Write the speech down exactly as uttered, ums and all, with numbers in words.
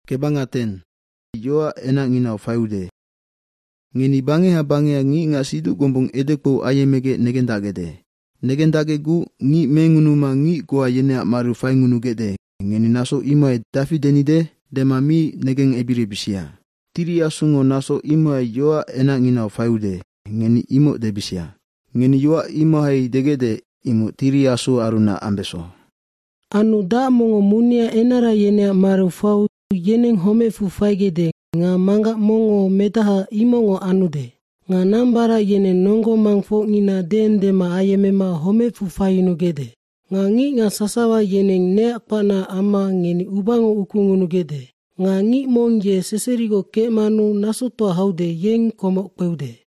kebangaten. Yoa enak ngina fayude. Ngeni bange ha bange ngi ngasidu gombong edekpo ayemege negendagede. Negendage gu ngi mengunuma ngi kwa yene maru fay ngunu gede. Ngeni naso ima Davidenide dema mi negeng ebire bisia. Tiri asungo naso ima yoa enak ngina fayude. Ngeni imo de bisia. Ngeni yoa ima hai degede imo tiri asu aruna ambeso. Anu da mongo munia enara yene maru fau yeneng home fu faigede. Nga manga mongo metaha imongo anude. Nga nambara yene nongo mangfo ngina dende ma ayemema home fu fayinu gede. Nga ngi nga sasawa yene ne pana ama ngeni ubango ukungunu gede. Nga ngi mongye seserigo ke manu naso to haude yeng komok peude.